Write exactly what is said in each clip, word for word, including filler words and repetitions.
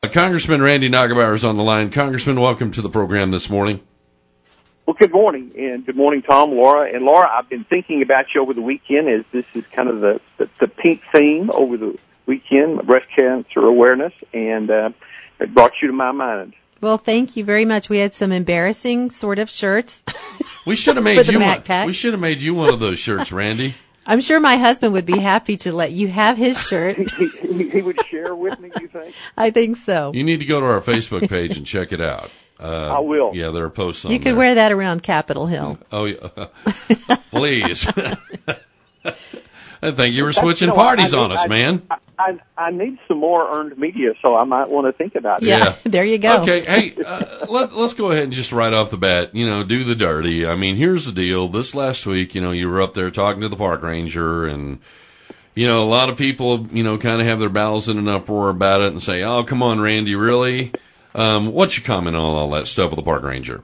Congressman Randy Neugebauer is on the line. Congressman, welcome to the program this morning. Well, good morning, and good morning, Tom, Laura. And Laura, I've been thinking about you over the weekend as this is kind of the, the, the pink theme over the weekend, breast cancer awareness, and uh, it brought you to my mind. Well, thank you very much. We had some embarrassing sort of shirts. We should have made you one. We should have made you one of those shirts, Randy. I'm sure my husband would be happy to let you have his shirt. he, he, he would share with me, you think? I think so. You need to go to our Facebook page and check it out. Uh, I will. Yeah, there are posts on You could there. wear that around Capitol Hill. Oh, yeah. Please. I think you were switching you know, parties I, I, on us, I, man. I, I, I need some more earned media, so I might want to think about it. Yeah, Yeah. there you go. Okay, hey, uh, let, let's go ahead and just right off the bat, you know, do the dirty. I mean, here's the deal. This last week, you know, you were up there talking to the park ranger, and, you know, a lot of people, you know, kind of have their bowels in an uproar about it and say, oh, come on, Randy, really? Um, what's your comment on all that stuff with the park ranger?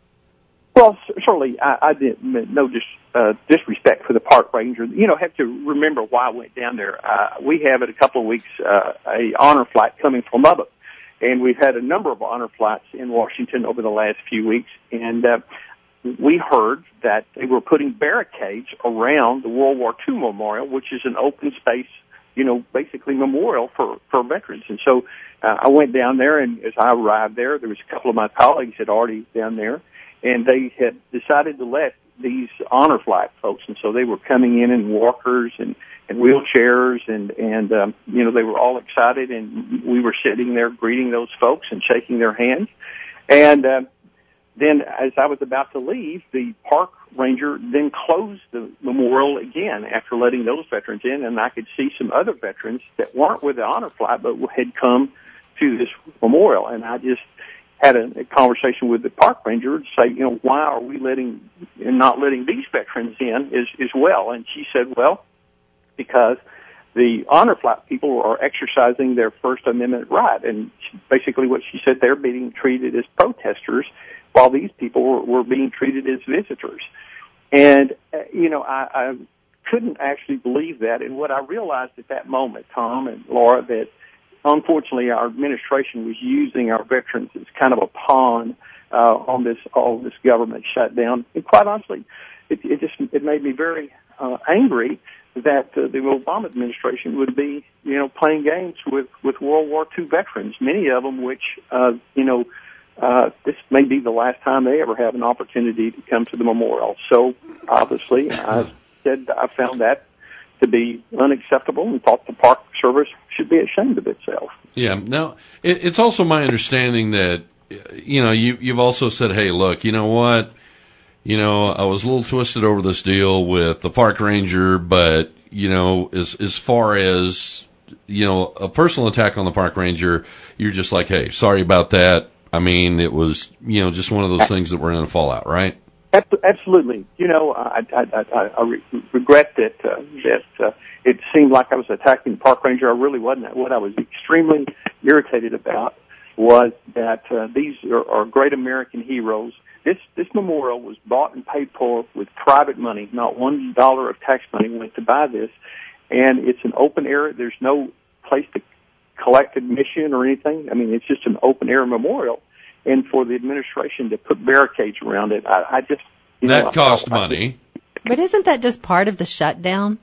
Well, certainly, I, I didn't, no dis, uh, disrespect for the park ranger. You know, have to remember why I went down there. Uh, we have in a couple of weeks, uh, a honor flight coming from Lubbock. And we've had a number of honor flights in Washington over the last few weeks. And, uh, we heard that they were putting barricades around the World War Two Memorial, which is an open space, you know, basically memorial for, for veterans. And so, uh, I went down there, and as I arrived there, there was a couple of my colleagues had already down there. And they had decided to let these honor flight folks, and so they were coming in in walkers and, and wheelchairs, and and um, you know, they were all excited, and we were sitting there greeting those folks and shaking their hands. And uh, then, as I was about to leave, the park ranger then closed the memorial again after letting those veterans in, and I could see some other veterans that weren't with the honor flight but had come to this memorial, and I just had a, a conversation with the park ranger to say, you know, why are we letting and not letting these veterans in as, as well? And she said, well, because the honor flight people are exercising their First Amendment right. And basically what she said, they're being treated as protesters while these people were, were being treated as visitors. And, uh, you know, I, I couldn't actually believe that. And what I realized at that moment, Tom and Laura, that unfortunately, our administration was using our veterans as kind of a pawn uh, on this all this government shutdown. And quite honestly, it, it just it made me very uh, angry that uh, the Obama administration would be, you know, playing games with, with World War Two veterans. Many of them, which uh, you know, uh, this may be the last time they ever have an opportunity to come to the memorial. So obviously, I said I found that to be unacceptable and thought the Park Service should be ashamed of itself. Yeah. Now, it, it's also my understanding that, you know, you, you've also said, hey, look, you know what? You know, I was a little twisted over this deal with the park ranger, but, you know, as, as far as, you know, a personal attack on the park ranger, you're just like, hey, sorry about that. I mean, it was, you know, just one of those things that were in a fallout, right? Absolutely. You know, I, I, I, I re- regret that uh, that uh, it seemed like I was attacking the park ranger. I really wasn't. What I was extremely irritated about was that uh, these are, are great American heroes. This this memorial was bought and paid for with private money. Not one dollar of tax money went to buy this, and it's an open air. There's no place to collect admission or anything. I mean, it's just an open air memorial. And for the administration to put barricades around it, I, I just... You that know, cost I, money. But isn't that just part of the shutdown?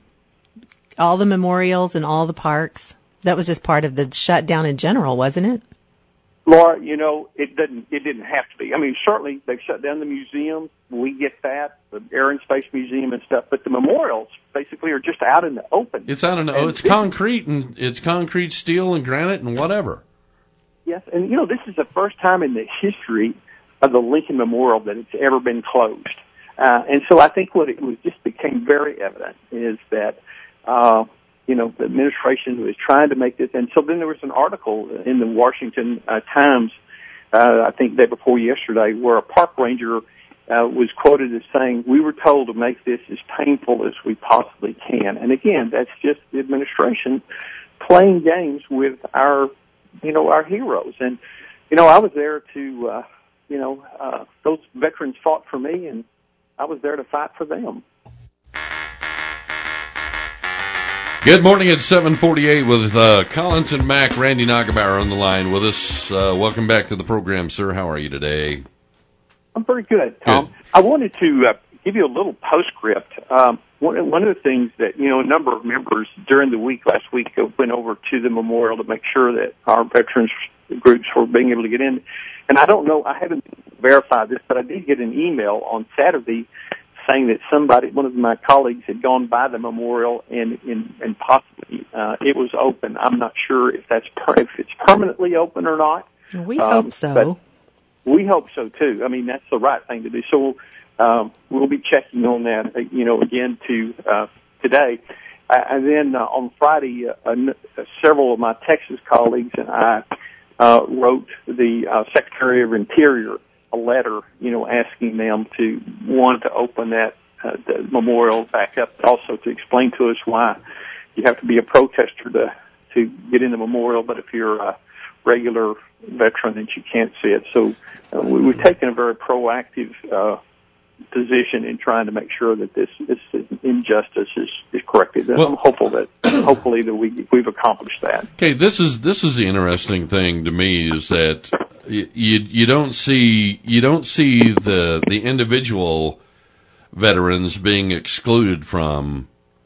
All the memorials and all the parks? That was just part of the shutdown in general, wasn't it? Laura, you know, it didn't, it didn't have to be. I mean, certainly they've shut down the museums. We get that, the Air and Space Museum and stuff. But the memorials basically are just out in the open. It's out in the... Oh, it's concrete, and it's concrete, steel, and granite, and whatever. Yes, and, you know, this is the first time in the history of the Lincoln Memorial that it's ever been closed. Uh, and so I think what it was just became very evident is that, uh, you know, the administration was trying to make this. And so then there was an article in the Washington uh, Times, uh, I think day before yesterday, where a park ranger uh, was quoted as saying, we were told to make this as painful as we possibly can. And again, that's just the administration playing games with our you know, our heroes. And, you know, I was there to, uh, you know, uh, those veterans fought for me, and I was there to fight for them. Good morning at seven forty-eight with uh, Collins and Mack. Randy Nagebauer on the line with us. Uh, welcome back to the program, sir. How are you today? I'm pretty good, Tom. Good. I wanted to uh, give you a little postscript. Um, one, one of the things that, you know, a number of members during the week, last week, went over to the memorial to make sure that our veterans groups were being able to get in. And I don't know, I haven't verified this, but I did get an email on Saturday saying that somebody, one of my colleagues, had gone by the memorial and and, and possibly uh, it was open. I'm not sure if that's per, if it's permanently open or not. We um, hope so. But we hope so too. I mean, that's the right thing to do. So um, we'll be checking on that, uh, you know, again to uh, today. Uh, and then uh, on Friday, uh, uh, several of my Texas colleagues and I uh, wrote the uh, Secretary of Interior a letter, you know, asking them to, one, to open that uh, the memorial back up, also to explain to us why you have to be a protester to to get in the memorial, but if you're a regular veteran, that you can't see it. So uh, we, we've taken a very proactive uh, position in trying to make sure that this, this injustice is, is corrected. And Well, I'm hopeful that hopefully that we we've accomplished that. Okay, this is this is the interesting thing to me is that you you don't see you don't see the the individual veterans being excluded from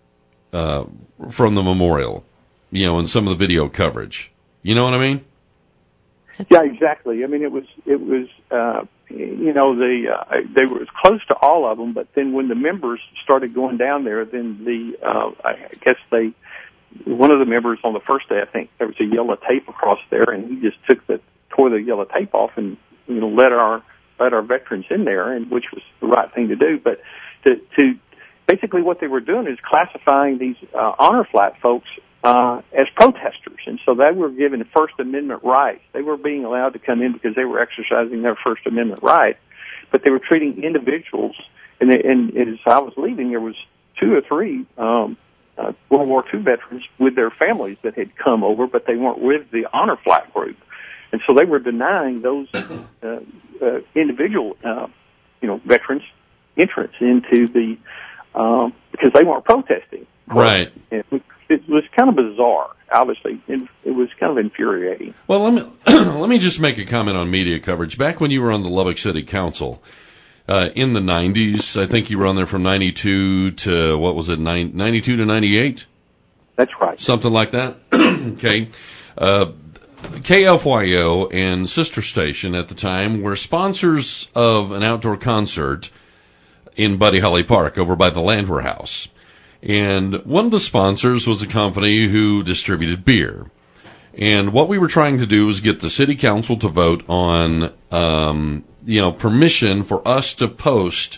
uh, from the memorial, you know, in some of the video coverage. You know what I mean? Yeah, exactly. I mean, it was it was uh, you know the uh, they were close to all of them, but then when the members started going down there, then the uh, I guess they one of the members on the first day, I think there was a yellow tape across there, and he just took the tore the yellow tape off and you know let our let our veterans in there, and which was the right thing to do. But to, to basically what they were doing is classifying these uh, honor flight folks uh, as protesters, and so they were given First Amendment rights. They were being allowed to come in because they were exercising their First Amendment rights, but they were treating individuals. And, they, and as I was leaving, there was two or three um, uh, World War Two veterans with their families that had come over, but they weren't with the honor flight group. And so they were denying those uh, uh, individual, uh, you know, veterans entrance into the um, because they weren't protesting. Right. It was, it was kind of bizarre. Obviously, it, it was kind of infuriating. Well, let me let me just make a comment on media coverage. Back when you were on the Lubbock City Council uh, in the nineties, I think you were on there from ninety-two to what was it, ninety-two to ninety-eight? That's right. Something like that. Okay. Uh, K F Y O and Sister Station at the time were sponsors of an outdoor concert in Buddy Holly Park over by the Land Warehouse. And one of the sponsors was a company who distributed beer. And what we were trying to do was get the city council to vote on, um, you know, permission for us to post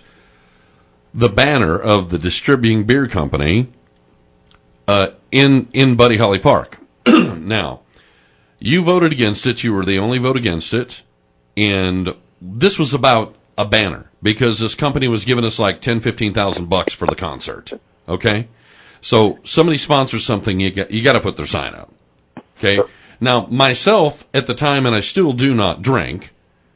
the banner of the distributing beer company uh, in in Buddy Holly Park. Now, you voted against it. You were the only vote against it. And this was about a banner because this company was giving us like ten, fifteen thousand bucks for the concert. Okay? So somebody sponsors something, you got, you got to put their sign up. Okay? Now, myself at the time, and I still do not drink,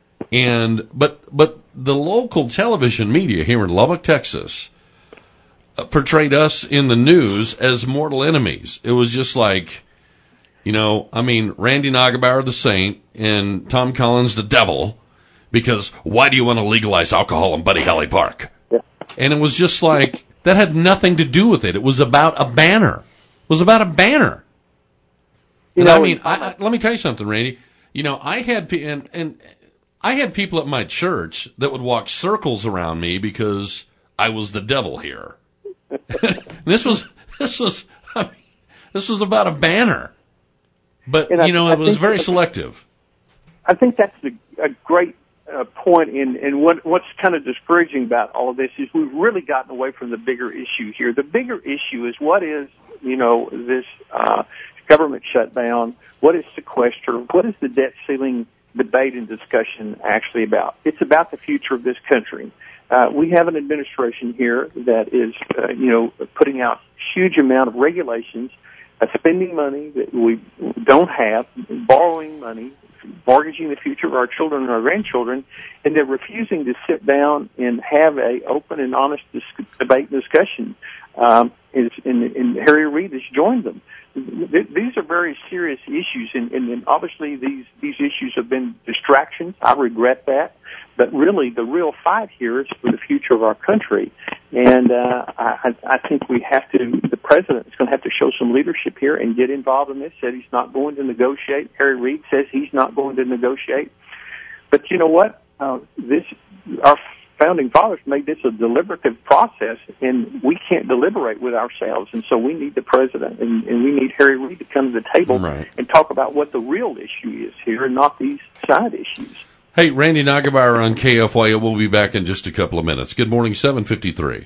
and, but, but the local television media here in Lubbock, Texas, uh, portrayed us in the news as mortal enemies. It was just like, you know, I mean, Randy Nagebauer the saint and Tom Collins the devil, because why do you want to legalize alcohol in Buddy Holly Park? Yeah. And it was just like, that had nothing to do with it. It was about a banner. It was about a banner. You and know, I mean, I, I, let me tell you something, Randy. You know, I had, and, and I had people at my church that would walk circles around me because I was the devil here. this was, this was, I mean, this was about a banner. But, and you know, I, I it was very that, selective. I think that's a, a great uh, point, in, and what, what's kind of discouraging about all of this is we've really gotten away from the bigger issue here. The bigger issue is what is, you know, this uh, government shutdown, what is sequester, what is the debt ceiling debate and discussion actually about? It's about the future of this country. Uh, we have an administration here that is, uh, you know, putting out huge amount of regulations, uh, spending money that we don't have, borrowing money, mortgaging the future of our children and our grandchildren, and they're refusing to sit down and have a open and honest dis- debate and discussion. Um, is, and, and Harry Reid has joined them. These are very serious issues, and, and obviously these, these issues have been distractions. I regret that. But really, the real fight here is for the future of our country. And uh, I, I think we have to, the president is going to have to show some leadership here and get involved in this. Said he's not going to negotiate. Harry Reid says he's not going to negotiate. But you know what? Uh, this, our founding fathers made this a deliberative process, and we can't deliberate with ourselves. And so we need the president, and, and we need Harry Reid to come to the table right. and talk about what the real issue is here and not these side issues. Hey, Randy Nagebauer on K F Y O. We'll be back in just a couple of minutes. Good morning, seven fifty-three.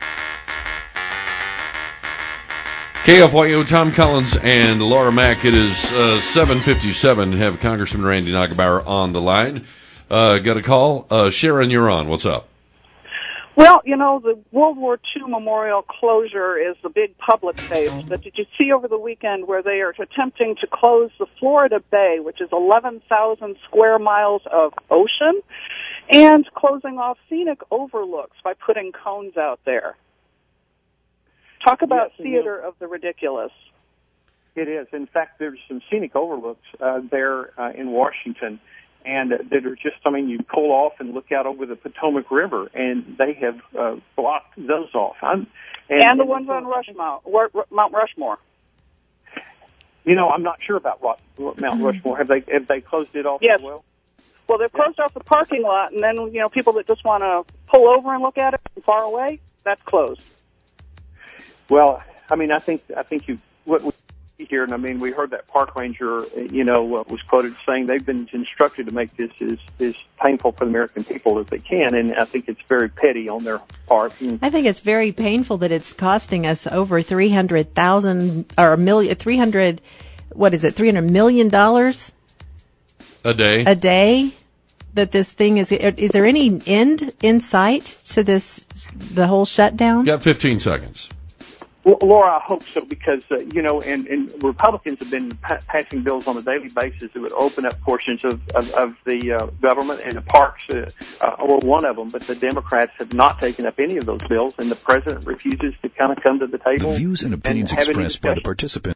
K F Y O, Tom Collins and Laura Mack. It is uh, seven fifty-seven. Have Congressman Randy Nagebauer on the line. Uh, got a call? Uh, Sharon, you're on. What's up? Well, you know, the World War Two memorial closure is the big public face, but did you see over the weekend where they are attempting to close the Florida Bay, which is eleven thousand square miles of ocean, and closing off scenic overlooks by putting cones out there? Talk about yes, theater of the ridiculous. It is. In fact, there's some scenic overlooks uh, there uh, in Washington, and uh, that are just, I mean, you pull off and look out over the Potomac River, and they have uh, blocked those off. I'm, and, and the ones on Rushmore, Mount Rushmore. You know, I'm not sure about Mount Rushmore. Have they have they closed it off yes. as well? Well, they've closed off the parking lot, and then, you know, people that just want to pull over and look at it from far away, that's closed. Well, I mean, I think I think you what we see here, and I mean, we heard that park ranger, you know, uh, was quoted saying they've been instructed to make this as, as painful for the American people as they can, and I think it's very petty on their part. And I think it's very painful that it's costing us over three hundred thousand or a million, three hundred. What is it? Three hundred million dollars a day. A day. That this thing is. Is there any end in sight to this? The whole shutdown. Got fifteen seconds. Well, Laura, I hope so, because, uh, you know, and, and Republicans have been pa- passing bills on a daily basis that would open up portions of, of, of the uh, government, and the parks uh, uh, were one of them, but the Democrats have not taken up any of those bills, and the president refuses to kind of come to the table. The views and opinions and expressed by the participant